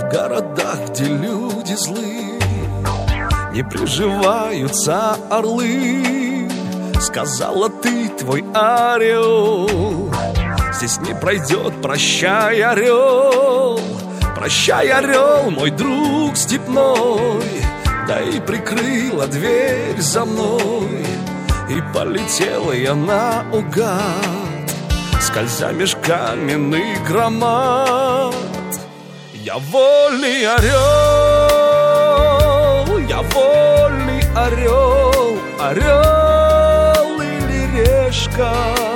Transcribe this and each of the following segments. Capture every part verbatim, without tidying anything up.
В городах, где люди злые, не приживаются орлы. Сказала ты, твой орел здесь не пройдет, прощай, орел. Прощай, орел, мой друг степной. Да и прикрыла дверь за мной, и полетела я наугад, скользя меж каменных громад. Я вольный орел, я вольный орел, орел или решка,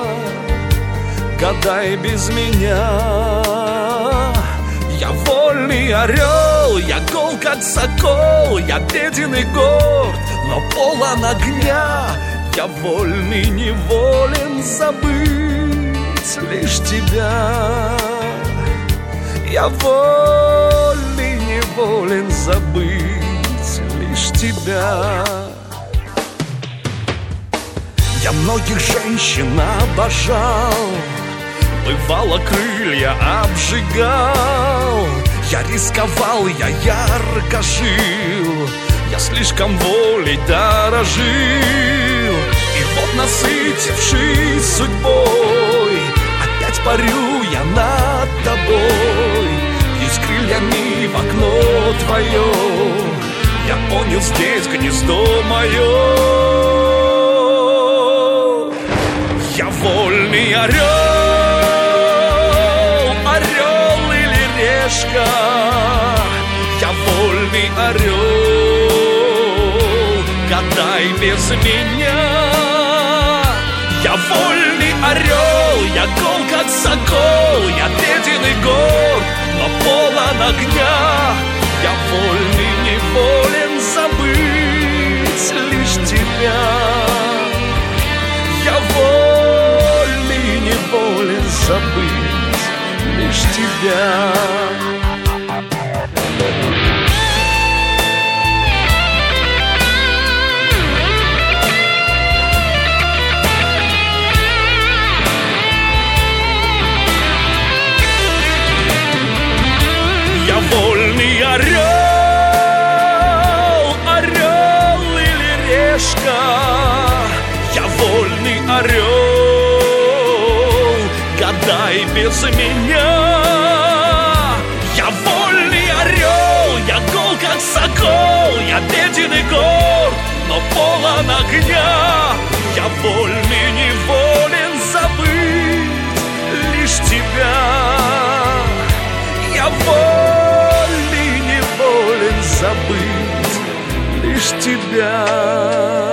гадай без меня. Я вольный орел, я гол как сокол, я беден и горд, но полон огня. Я вольный, неволен забыть лишь тебя. Я вольный, неволен забыть лишь тебя. Я многих женщин обожал, бывало, крылья обжигал. Я рисковал, я ярко жил, я слишком волей дорожил. И вот, насытившись судьбой, опять парю я над тобой. И с крыльями в окно твое я понял, здесь гнездо мое. Я вольный орел, орел или решка. Я вольный орел, гадай без меня. Я вольный орел, я гол как сокол, я беден и горд, но полон огня. Я вольный, неволен забыть лишь тебя. Я вольный, неволен забыть лишь тебя. Я вольный орел, орел или решка. Я вольный орел, гадай без меня. Я вольный орел, я гол как сокол, я беден и горд, но полон огня. Я вольный, неволен забыть лишь тебя. Я вольный, неволен забыть лишь тебя.